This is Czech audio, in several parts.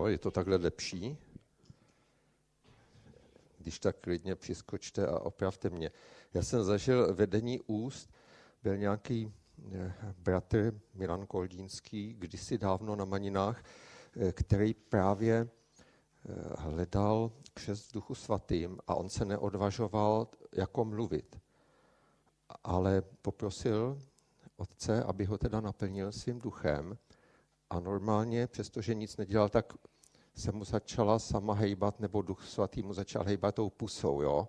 Jo, je to takhle lepší? Když tak klidně přiskočte a opravte mě. Já jsem zažil vedení úst, byl nějaký bratr Milan Koldínský, kdysi dávno na Maninách, který právě hledal křest v Duchu Svatým a on se neodvažoval jako mluvit. Ale poprosil otce, aby ho teda naplnil svým duchem a normálně, přestože nic nedělal, tak se mu začala sama hejbat, nebo Duch Svatý mu začal hejbat tou pusou, jo?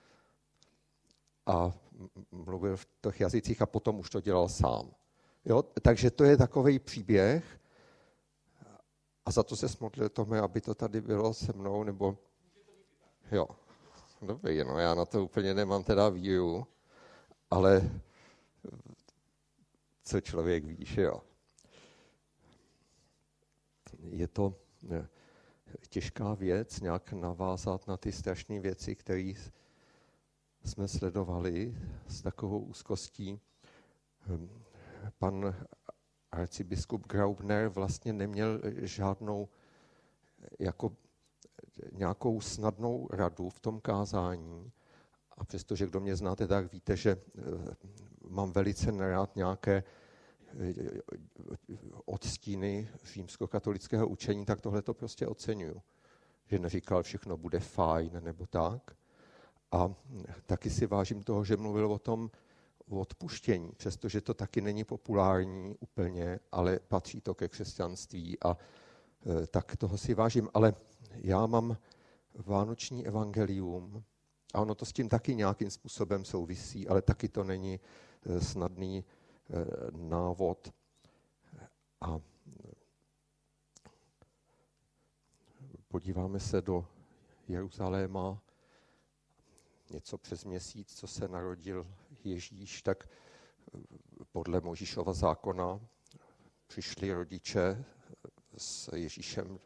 A mluvil v těch jazycích a potom už to dělal sám. Jo? Takže to je takovej příběh a za to se smodlil Tome, aby to tady bylo se mnou, nebo... Jo, dobrý, no já na to úplně nemám teda víru, ale co člověk ví, že jo. Je to těžká věc nějak navázat na ty strašné věci, které jsme sledovali s takovou úzkostí. Pan arcibiskup Graubner vlastně neměl žádnou jako nějakou snadnou radu v tom kázání. A přestože kdo mě znáte, tak víte, že mám velice nerád nějaké odstíny římskokatolického učení, tak tohle to prostě oceňuju. Že neříkal, všechno bude fajn nebo tak. A taky si vážím toho, že mluvil o tom odpuštění, přestože to taky není populární úplně, ale patří to ke křesťanství a tak toho si vážím. Ale já mám vánoční evangelium a ono to s tím taky nějakým způsobem souvisí, ale taky to není snadný návod. A podíváme se do Jeruzaléma, něco přes měsíc, co se narodil Ježíš, tak podle Mojžíšova zákona přišli rodiče s Ježíšem.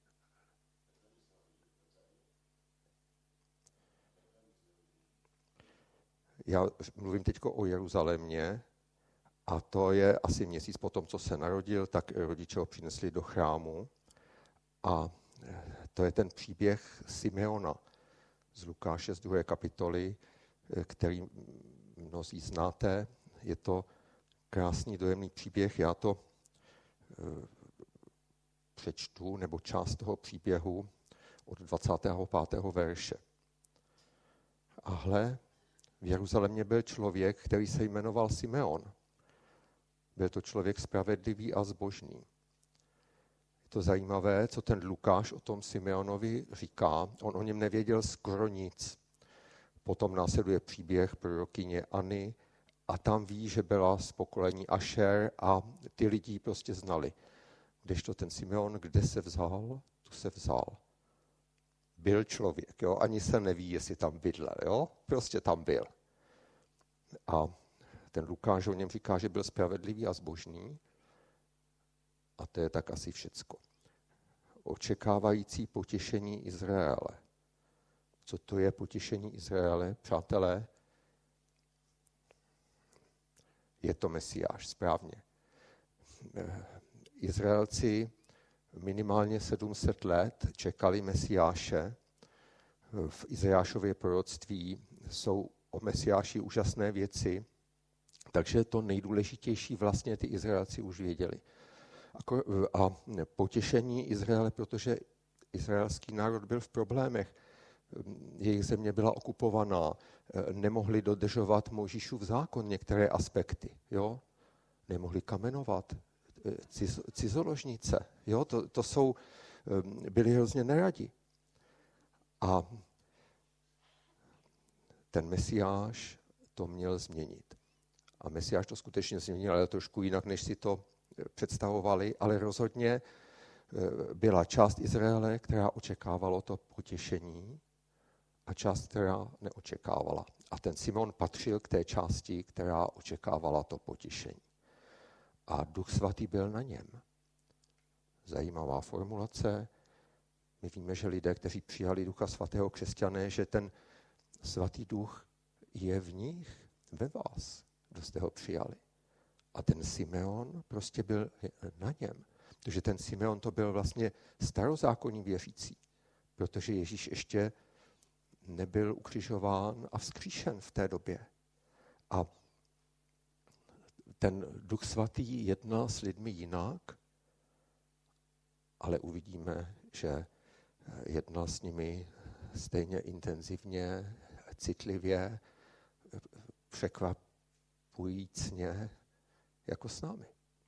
Já mluvím teď o Jeruzalémě a to je asi měsíc potom, co se narodil, tak rodiče ho přinesli do chrámu a to je ten příběh Simeona z Lukáše z 2. kapitoly, který mnozí znáte. Je to krásný, dojemný příběh. Já to přečtu, nebo část toho příběhu od 25. verše. A hle, v Jeruzalémě byl člověk, který se jmenoval Simeon. Byl to člověk spravedlivý a zbožný. Je to zajímavé, co ten Lukáš o tom Simeonovi říká. On o něm nevěděl skoro nic. Potom následuje příběh prorokyně Anny a tam ví, že byla z pokolení Ašer a ty lidi prostě znali. Kdežto ten Simeon, kde se vzal, tu se vzal. Byl člověk, jo? Ani se neví, jestli tam bydlel, jo? Prostě tam byl. A ten Lukáš o něm říká, že byl spravedlivý a zbožný. A to je tak asi všecko. Očekávající potěšení Izraele. Co to je potěšení Izraele, přátelé? Je to Mesiáš, správně. Izraelci minimálně 700 let čekali Mesiáše. V Izajášově proroctví jsou o Mesiáši úžasné věci, takže to nejdůležitější vlastně ty Izraelci už věděli. A potěšení Izraele, protože izraelský národ byl v problémech. Jejich země byla okupovaná, nemohli dodržovat Mojžíšův zákon některé aspekty, jo? Nemohli kamenovat, cizoložnice, jo? To jsou, byli hrozně neradi. A ten Mesiáš to měl změnit. A Mesiáš to skutečně změnil, ale trošku jinak, než si to představovali, ale rozhodně byla část Izraele, která očekávalo to potěšení a část, která neočekávala. A ten Simon patřil k té části, která očekávala to potěšení. A Duch Svatý byl na něm. Zajímavá formulace. My víme, že lidé, kteří přijali Ducha Svatého, křesťané, že ten Svatý Duch je v nich, ve vás, kdo jste ho přijali. A ten Simeon prostě byl na něm. Protože ten Simeon to byl vlastně starozákonní věřící, protože Ježíš ještě nebyl ukřižován a vzkříšen v té době. A ten Duch Svatý jednal s lidmi jinak, ale uvidíme, že jednal s nimi stejně intenzivně, citlivě, překvapujícně, jako s námi.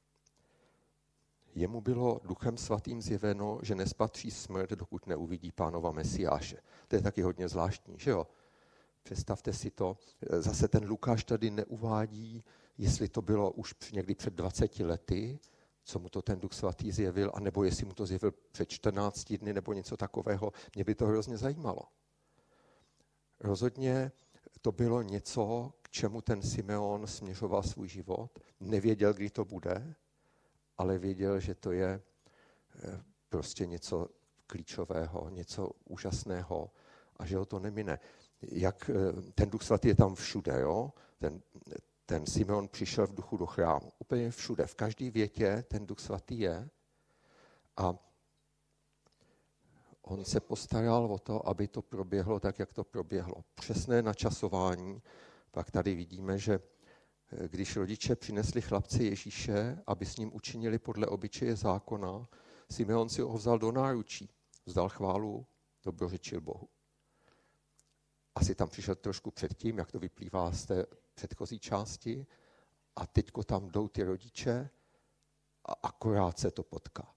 Jemu bylo Duchem Svatým zjeveno, že nespatří smrt, dokud neuvidí Pánova Mesiáše. To je taky hodně zvláštní, že jo? Představte si to. Zase ten Lukáš tady neuvádí, jestli to bylo už někdy před 20 lety, co mu to ten Duch Svatý zjevil, anebo jestli mu to zjevil před 14 dny nebo něco takového. Mě by to hrozně zajímalo. Rozhodně to bylo něco, k čemu ten Simeon směřoval svůj život. Nevěděl, kdy to bude, ale věděl, že to je prostě něco klíčového, něco úžasného a že ho to nemine. Jak ten Duch Svatý je tam všude, jo? Ten Simeon přišel v duchu do chrámu. Úplně všude, v každé větě ten Duch Svatý je a on se postaral o to, aby to proběhlo tak, jak to proběhlo. Přesné načasování. Pak tady vidíme, že když rodiče přinesli chlapce Ježíše, aby s ním učinili podle obyčeje zákona, Simeon si ho vzal do náručí, vzdal chválu, dobrořečil Bohu. Asi tam přišel trošku předtím, jak to vyplývá z té předchozí části, a teďko tam jdou ty rodiče a akorát se to potká.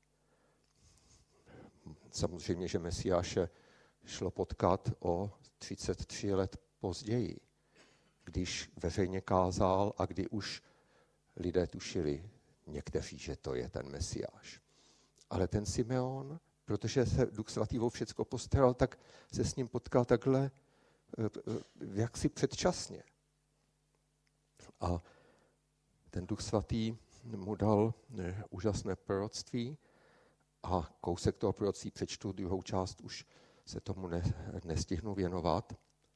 Samozřejmě, že Mesiáše šlo potkat o 33 let později, když veřejně kázal a kdy už lidé tušili někteří, že to je ten Mesiáš. Ale ten Simeon, protože se Duch Svatý o všecko postaral, tak se s ním potkal takhle jaksi předčasně. A ten Duch Svatý mu dal úžasné proroctví a kousek toho proroctví přečtu, druhou část už se tomu nestihnu věnovat.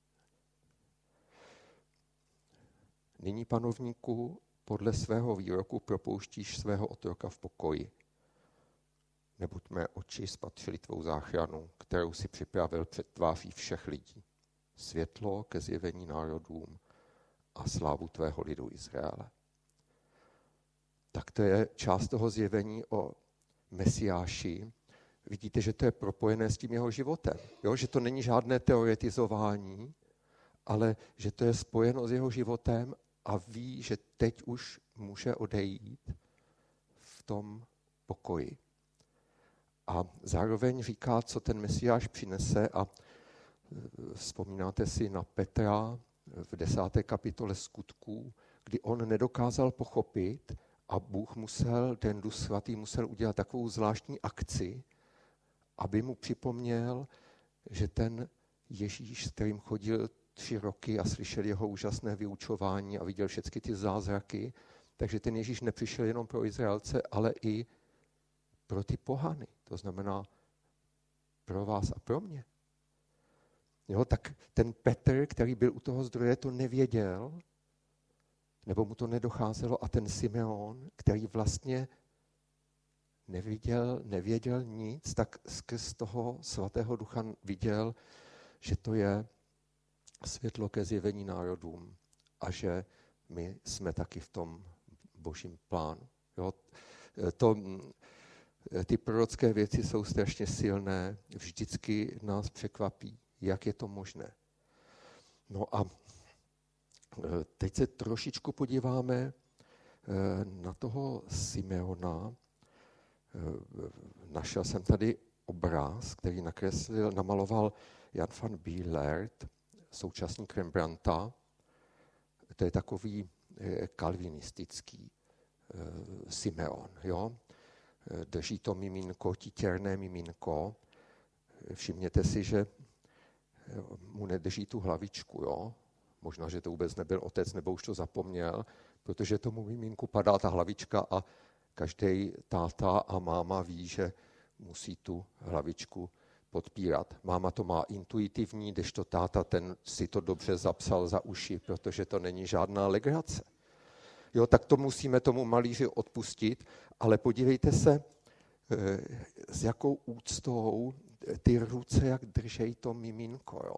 Nyní, panovníku, podle svého výroku propouštíš svého otroka v pokoji. Neboť mé oči spatřily tvou záchranu, kterou si připravil před tváří všech lidí. Světlo ke zjevení národům a slávu tvého lidu Izraele. Tak to je část toho zjevení o Mesiáši. Vidíte, že to je propojené s tím jeho životem. Jo? Že to není žádné teoretizování, ale že to je spojeno s jeho životem a ví, že teď už může odejít v tom pokoji. A zároveň říká, co ten Mesiáš přinese, a vzpomínáte si na Petra v 10. kapitole Skutků, kdy on nedokázal pochopit a Bůh musel, ten Duch Svatý musel udělat takovou zvláštní akci, aby mu připomněl, že ten Ježíš, s kterým chodil 3 roky a slyšel jeho úžasné vyučování a viděl všechny ty zázraky, takže ten Ježíš nepřišel jenom pro Izraelce, ale i pro ty pohany. To znamená pro vás a pro mě. Jo, tak ten Petr, který byl u toho zdroje, to nevěděl, nebo mu to nedocházelo, a ten Simeon, který vlastně nevěděl nic, tak skrz toho svatého ducha viděl, že to je světlo ke zjevení národům a že my jsme taky v tom božím plánu. Jo, ty prorocké věci jsou strašně silné, vždycky nás překvapí, jak je to možné. No a teď se trošičku podíváme na toho Simeona. Našel jsem tady obraz, který namaloval Jan van Bielaert, současník Rembrandta. To je takový kalvinistický Simeon. Jo? Drží to miminko, titěrné miminko. Všimněte si, že mu nedrží tu hlavičku. Jo? Možná, že to vůbec nebyl otec, nebo už to zapomněl, protože tomu miminku padá ta hlavička a každý táta a máma ví, že musí tu hlavičku podpírat. Máma to má intuitivní, kdežto táta ten si to dobře zapsal za uši, protože to není žádná legrace. Jo, tak to musíme tomu malíři odpustit, ale podívejte se, s jakou úctou ty ruce, jak držej to miminko. Jo.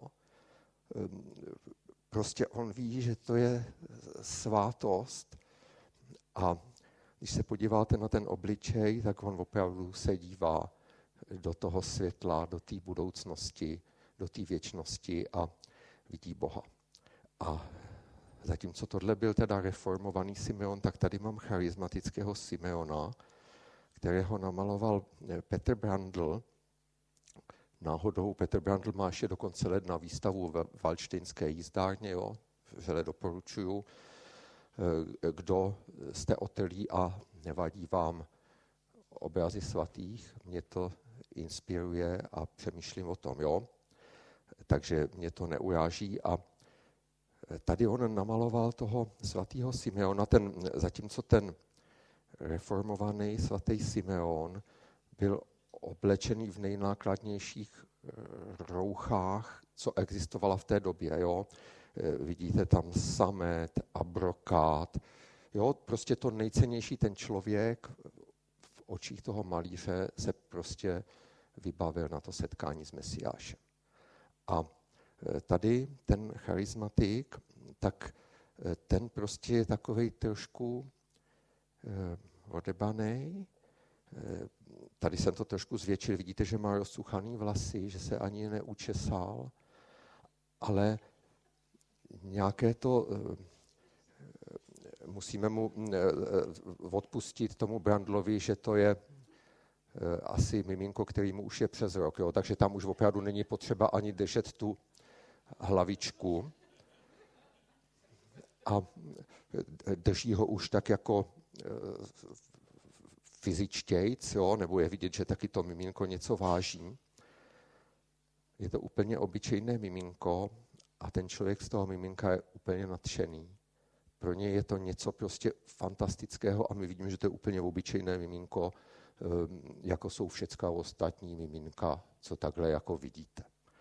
Prostě on ví, že to je svátost a když se podíváte na ten obličej, tak on opravdu se dívá do toho světla, do té budoucnosti, do té věčnosti a vidí Boha. A zatímco tohle byl teda reformovaný Simeon, tak tady mám charismatického Simeona, kterého namaloval Petr Brandl. Náhodou Petr Brandl má ještě do konce ledna výstavu ve Valdštejnské jízdárně, jo, vřele doporučuju. Kdo jste otrlí a nevadí vám obrazy svatých, mě to inspiruje a přemýšlím o tom, jo. Takže mě to neuráží a tady on namaloval toho svatého Simeona, zatímco ten reformovaný svatý Simeon byl oblečený v nejnákladnějších rouchách, co existovala v té době. Jo? Vidíte tam samet a brokát. Jo? Prostě to nejcennější, ten člověk v očích toho malíře se prostě vybavil na to setkání s Mesiášem. A tady ten charismatik, tak ten prostě je takovej trošku odebanej. Tady jsem to trošku zvětšil, vidíte, že má rozsuchaný vlasy, že se ani neučesal, ale nějaké to musíme mu odpustit tomu Brandlovi, že to je asi miminko, který mu už je přes rok, jo? Takže tam už opravdu není potřeba ani držet tu hlavičku a drží ho už tak jako fyzičtějc, jo? Nebo je vidět, že taky to miminko něco váží. Je to úplně obyčejné miminko a ten člověk z toho miminka je úplně nadšený. Pro něj je to něco prostě fantastického a my vidíme, že to je úplně obyčejné miminko, jako jsou všecká ostatní miminka, co takhle jako vidíte.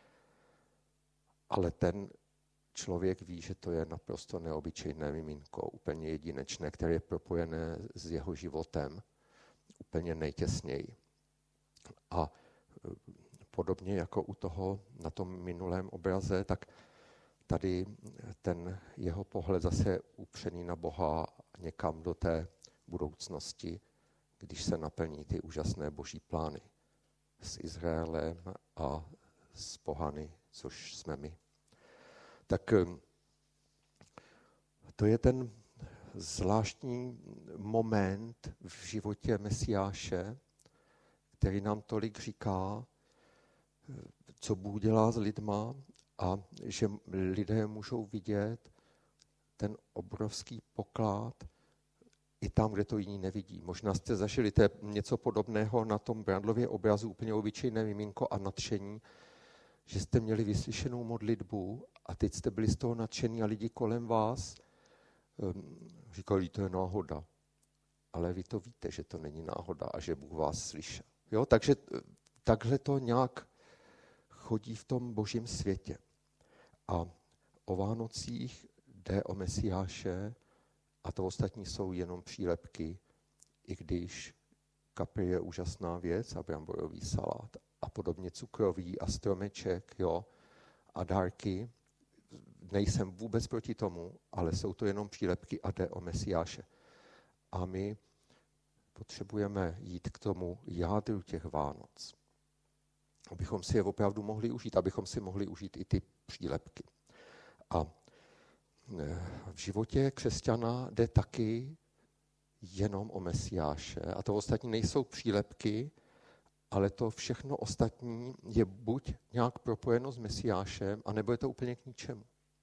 Ale ten člověk ví, že to je naprosto neobyčejné miminko, úplně jedinečné, které je propojené s jeho životem, úplně nejtěsněji. A podobně jako u toho na tom minulém obraze, tak tady ten jeho pohled zase je upřený na Boha někam do té budoucnosti, když se naplní ty úžasné boží plány s Izraelem a s pohany, což jsme my. Tak to je ten zvláštní moment v životě Mesiáše, který nám tolik říká, co Bůh dělá s lidma a že lidé můžou vidět ten obrovský poklad i tam, kde to jiní nevidí. Možná jste zažili něco podobného na tom Brandlově obrazu, úplně obyčejné miminko a nadšení, že jste měli vyslyšenou modlitbu a teď jste byli z toho nadšení a lidi kolem vás říkali, to je náhoda. Ale vy to víte, že to není náhoda a že Bůh vás slyšel. Jo? Takže takhle to nějak chodí v tom božím světě. A o Vánocích jde o Mesiáše a to ostatní jsou jenom přílepky, i když kapry je úžasná věc a bramborový salát a podobně cukroví a stromeček, jo, a dárky. Nejsem vůbec proti tomu, ale jsou to jenom přílepky a jde o Mesiáše. A my potřebujeme jít k tomu jádru těch Vánoc, abychom si je opravdu mohli užít, abychom si mohli užít i ty přílepky. A v životě křesťana jde taky jenom o Mesiáše. A to ostatní nejsou přílepky, ale to všechno ostatní je buď nějak propojeno s Mesiášem, anebo je to úplně k ničemu.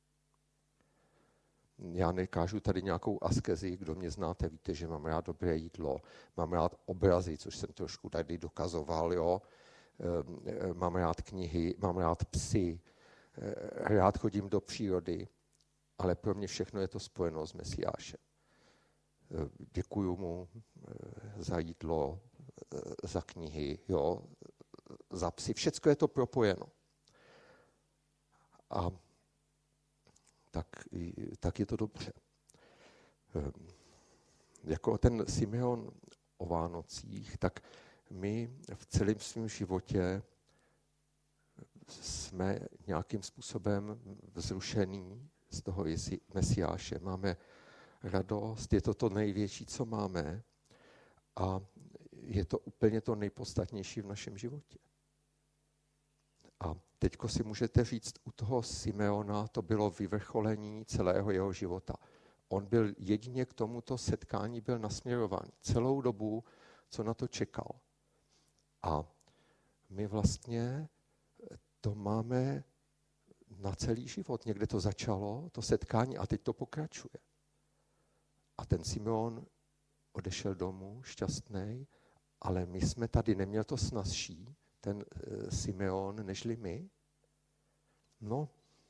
Já nekážu tady nějakou askezi, kdo mě znáte, víte, že mám rád dobré jídlo, mám rád obrazy, což jsem trošku tady dokazoval, jo. Mám rád knihy, mám rád psy, rád chodím do přírody, ale pro mě všechno je to spojeno s Mesiášem. Děkuju mu za jídlo, za knihy, jo, za psy, všecko je to propojeno. A tak je to dobře. Jako ten Simeon o Vánocích, tak my v celém svém životě jsme nějakým způsobem vzrušení z toho Mesiáše. Máme radost, je to to největší, co máme a je to úplně to nejpodstatnější v našem životě. A teďko si můžete říct, u toho Simeona to bylo vyvrcholení celého jeho života. On byl jedině k tomuto setkání byl nasměrován celou dobu, co na to čekal. A my vlastně to máme na celý život. Někde to začalo, to setkání, a teď to pokračuje. A ten Simeon odešel domů šťastný, ale my jsme tady, neměl to snazší, ten Simeon, nežli my. No,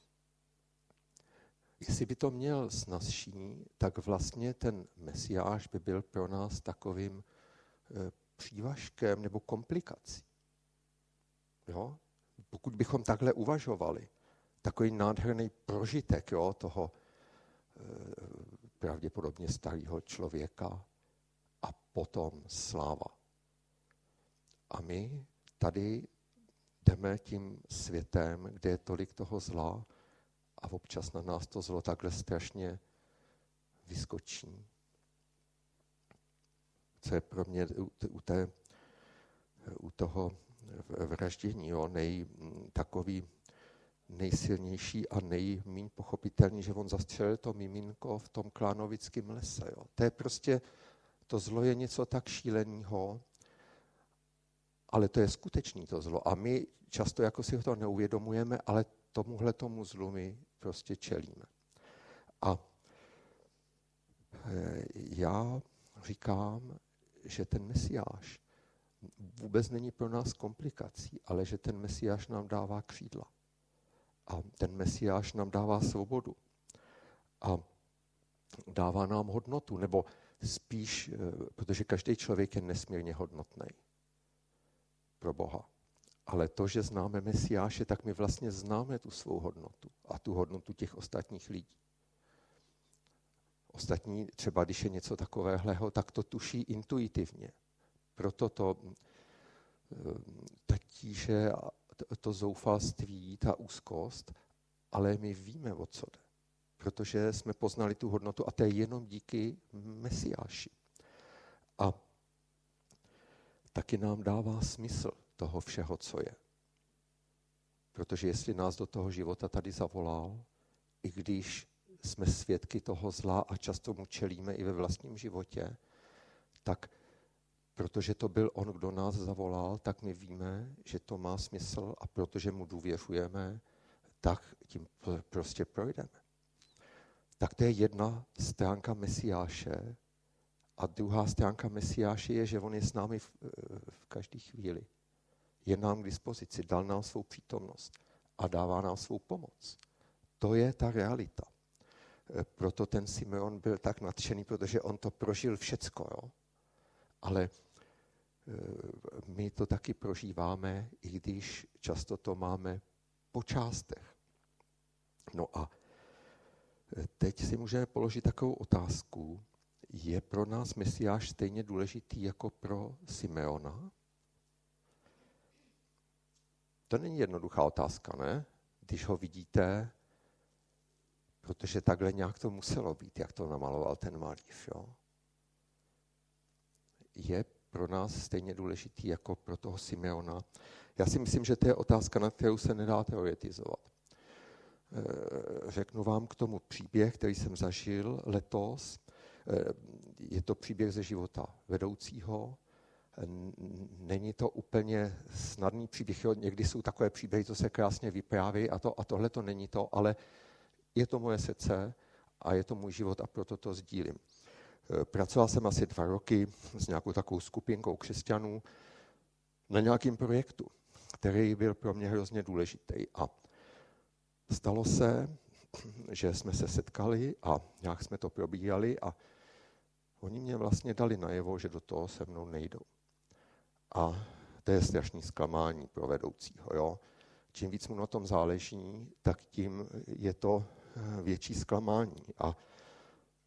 jestli by to měl snazší, tak vlastně ten Mesiáš by byl pro nás takovým přívažkem nebo komplikací. Jo? Pokud bychom takhle uvažovali, takový nádherný prožitek, jo, toho pravděpodobně starého člověka a potom sláva. A my tady jdeme tím světem, kde je tolik toho zla a občas na nás to zlo takhle strašně vyskočí. Co je pro mě u toho vraždění, jo, takový nejsilnější a nejméně pochopitelný, že on zastřelil to miminko v tom Klánovickém lese. Jo. To je prostě, to zlo je něco tak šíleného, ale to je skutečný to zlo. A my často jako si to neuvědomujeme, ale tomuhle tomu zlu my prostě čelíme. A já říkám, že ten Mesiáš vůbec není pro nás komplikací, ale že ten Mesiáš nám dává křídla. A ten Mesiáš nám dává svobodu. A dává nám hodnotu, nebo spíš, protože každý člověk je nesmírně hodnotný pro Boha. Ale to, že známe Mesiáše, tak my vlastně známe tu svou hodnotu a tu hodnotu těch ostatních lidí. Ostatní, třeba když je něco takového, tak to tuší intuitivně. Proto to ta tíže, to zoufalství, ta úzkost, ale my víme, o co jde. Protože jsme poznali tu hodnotu a to je jenom díky Mesiáši. A taky nám dává smysl toho všeho, co je. Protože jestli nás do toho života tady zavolal, i když jsme svědky toho zla a často mu čelíme i ve vlastním životě, tak protože to byl on, kdo nás zavolal, tak my víme, že to má smysl a protože mu důvěřujeme, tak tím prostě projdeme. Tak to je jedna stránka Mesiáše a druhá stránka Mesiáše je, že on je s námi v každé chvíli. Je nám k dispozici, dal nám svou přítomnost a dává nám svou pomoc. To je ta realita. Proto ten Simeon byl tak nadšený, protože on to prožil všecko. Jo? Ale my to taky prožíváme, i když často to máme po částech. No a teď si můžeme položit takovou otázku. Je pro nás Mesiáš stejně důležitý jako pro Simeona? To není jednoduchá otázka, ne? Když ho vidíte, protože takhle nějak to muselo být, jak to namaloval ten malíř. Jo? Je pro nás stejně důležitý jako pro toho Simeona? Já si myslím, že to je otázka, na kterou se nedá teoretizovat. Řeknu vám k tomu příběh, který jsem zažil letos. Je to příběh ze života vedoucího. Není to úplně snadný příběh. Někdy jsou takové příběhy, co se krásně vypráví a tohle to není to, ale je to moje srdce a je to můj život a proto to sdílím. Pracoval jsem asi 2 roky s nějakou takovou skupinkou křesťanů na nějakém projektu, který byl pro mě hrozně důležitý. A stalo se, že jsme se setkali a nějak jsme to probíhali a oni mě vlastně dali najevo, že do toho se mnou nejdou. A to je strašný zklamání pro vedoucího. Jo? Čím víc mu na tom záleží, tak tím je to větší zklamání. A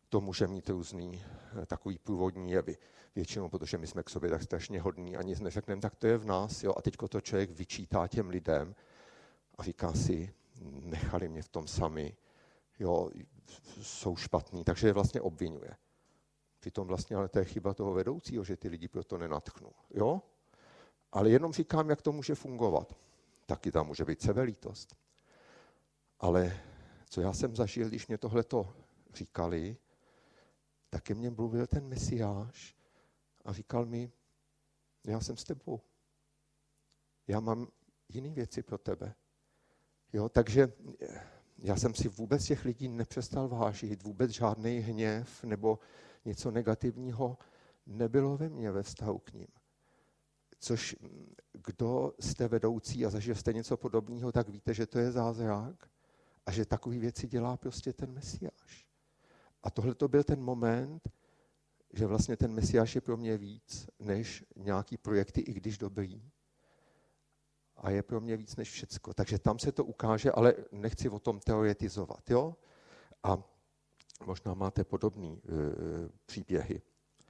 to může mít různý takový průvodní jevy. Většinou, protože my jsme k sobě tak strašně hodní a nic neřekneme, tak to je v nás. Jo? A teďko to člověk vyčítá těm lidem a říká si, nechali mě v tom sami, jo, jsou špatný, takže je vlastně obvinuje. Přitom vlastně ale to je chyba toho vedoucího, že ty lidi proto nenatchnul. Jo? Ale jenom říkám, jak to může fungovat. Taky tam může být sebelítost. Ale co já jsem zažil, když mě tohleto říkali, tak ke mně mluvil ten Mesiáš a říkal mi, já jsem s tebou. Já mám jiné věci pro tebe. Jo, takže já jsem si vůbec těch lidí nepřestal vážit, vůbec žádný hněv nebo něco negativního nebylo ve mně ve vztahu k ním. Což kdo jste vedoucí a zažil jste něco podobného, tak víte, že to je zázrak a že takové věci dělá prostě ten Mesiáš. A tohle to byl ten moment, že vlastně ten Mesiáš je pro mě víc než nějaký projekty, i když dobrý. A je pro mě víc než všecko. Takže tam se to ukáže, ale nechci o tom teoretizovat. Jo? A možná máte podobné příběhy.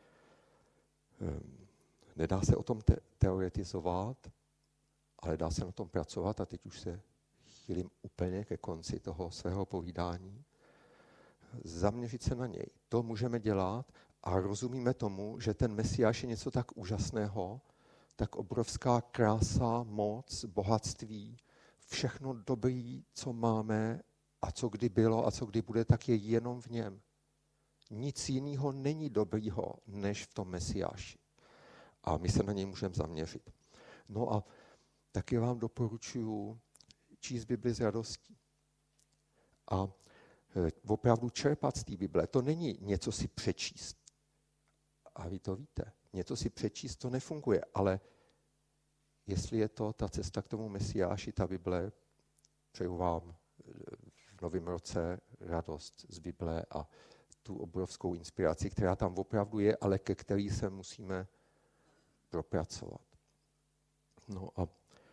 Nedá se o tom teoretizovat, ale dá se na tom pracovat a teď už se chýlím úplně ke konci toho svého povídání. Zaměřit se na něj. To můžeme dělat a rozumíme tomu, že ten Mesiáš je něco tak úžasného, tak obrovská krása, moc, bohatství, všechno dobré, co máme a co kdy bylo a co kdy bude, tak je jenom v něm. Nic jiného není dobrýho, než v tom Mesiáši. A my se na něj můžeme zaměřit. No a taky vám doporučuji číst Bibli s radostí. A opravdu čerpat z té Bible. To není něco si přečíst. A vy to víte. Něco si přečíst, to nefunguje. Ale jestli je to ta cesta k tomu Mesiáši, ta Bible, přeju vám v novém roce radost z Bible a tu obrovskou inspiraci, která tam opravdu je, ale ke který se musíme propracovat. No a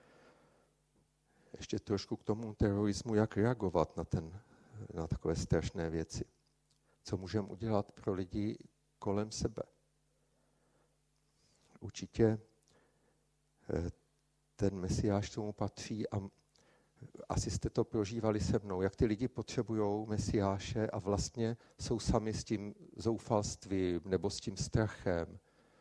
ještě trošku k tomu terorismu, jak reagovat na takové strašné věci. Co můžeme udělat pro lidi kolem sebe. Určitě ten Mesiáš tomu patří a asi jste to prožívali se mnou, jak ty lidi potřebují Mesiáše a vlastně jsou sami s tím zoufalstvím nebo s tím strachem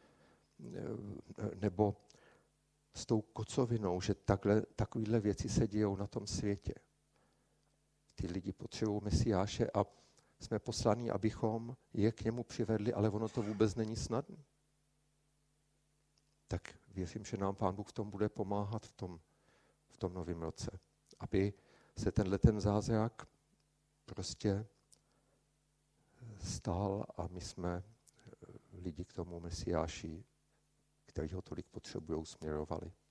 nebo s tou kocovinou, že takovéhle věci se dějou na tom světě. Ty lidi potřebují Mesiáše a jsme poslaní, abychom je k němu přivedli, ale ono to vůbec není snadné. Tak věřím, že nám Pán Bůh v tom bude pomáhat v tom novém roce. Aby se ten zázrak prostě stál a my jsme lidi k tomu Mesiáši, který ho tolik potřebují, směrovali.